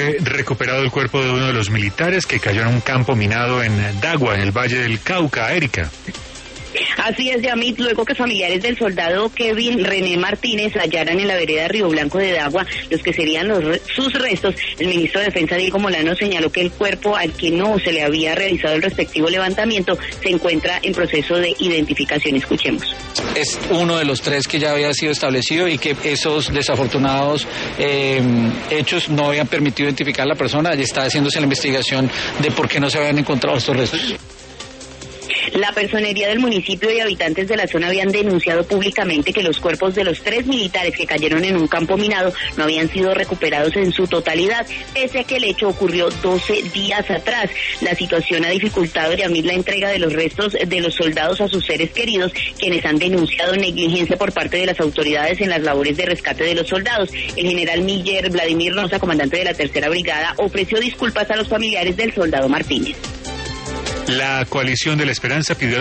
fue recuperado el cuerpo de uno de los militares que cayó en un campo minado en Dagua, en el Valle del Cauca. Erika. Así es, Yamit, luego que familiares del soldado Kevin René Martínez hallaran en la vereda Río Blanco de Dagua los que serían sus restos, el ministro de Defensa Diego Molano señaló que el cuerpo al que no se le había realizado el respectivo levantamiento se encuentra en proceso de identificación. Escuchemos. Es uno de los 3 que ya había sido establecido y que esos desafortunados hechos no habían permitido identificar a la persona. Ya está haciéndose la investigación de por qué no se habían encontrado estos restos. La personería del municipio y habitantes de la zona habían denunciado públicamente que los cuerpos de los 3 militares que cayeron en un campo minado no habían sido recuperados en su totalidad, pese a que el hecho ocurrió 12 días atrás. La situación ha dificultado, Yamil, la entrega de los restos de los soldados a sus seres queridos, quienes han denunciado negligencia por parte de las autoridades en las labores de rescate de los soldados. El general Miller Vladimir Nosa, comandante de la 3ª Brigada, ofreció disculpas a los familiares del soldado Martínez. La coalición de la Esperanza pidió